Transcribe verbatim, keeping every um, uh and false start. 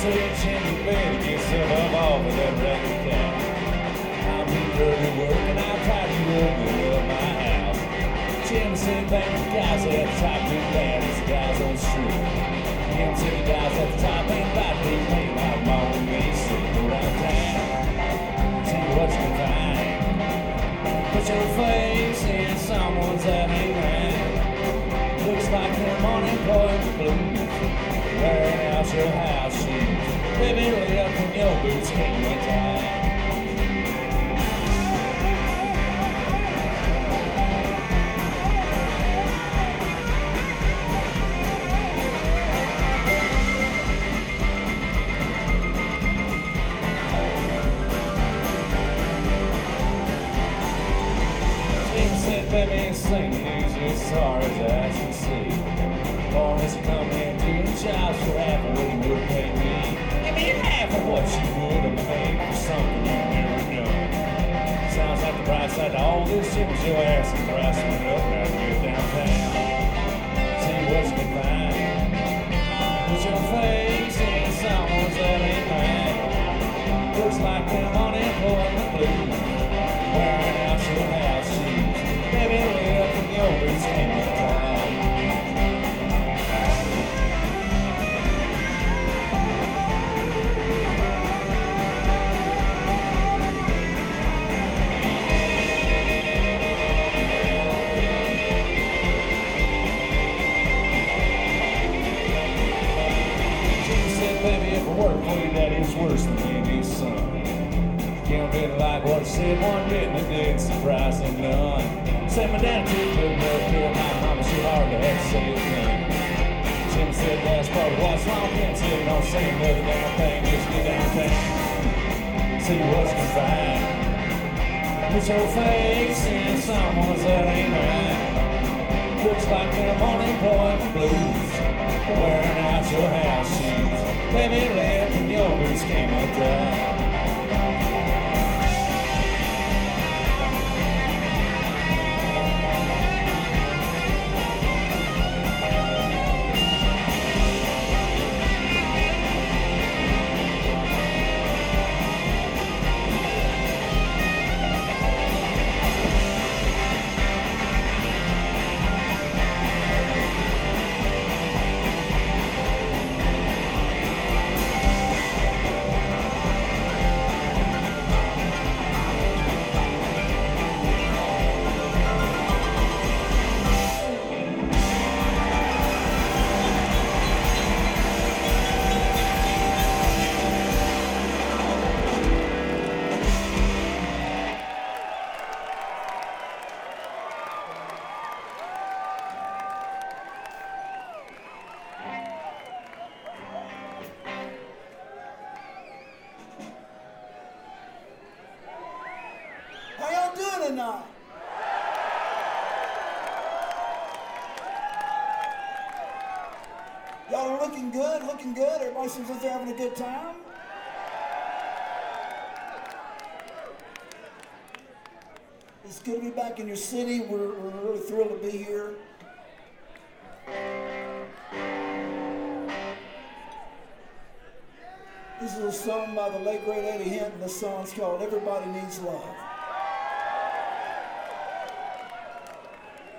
said, Jimmy, better get some up off of that record cat. I'll be dirty work and I'll try to run you up my house. Jimmy said, baby, the guys at the top do bad as the guys on the street. Him said the guys at the top ain't about to be paid like mom and me. So go downtown, see what you can find. Put your face in someone's that ain't right. Looks like them unemployed blues, wearing out your house shoes. Baby, lay up in your boots, can't you tie? Baby, sing the news as far as I can see. Long as you come in to the child, you're half of what you would pay me. Give me half of what you would have paid for something you've never done. Sounds like the bright side to all this shit was your ass and price went up now to get downtown. See what you can find. Put your face in someone's that ain't mine. Looks like them unemployment blues, wearing out your house shoes. Baby, lay up in your boots, can't you tie? She said, baby, if I work for you, that is worse than being his son. Can't really like what I said one bit, and it did surprise him none. Sat my dad too good enough to my mama, she hard to have to say a thing. Jim said that's part of what's wrong. Can't say it, don't say another damn thing. Just get downtown, see what you can find. Put your face in someone's that ain't right. Looks like them unemployment blues, wearing out your house shoes. Baby, lay up in your boots, can't you dry? How y'all doing tonight? Y'all are looking good, looking good. Everybody seems like they're having a good time. It's good to be back in your city. We're, we're really thrilled to be here. This is a song by the late great Eddie Hinton. The song's called Everybody Needs Love.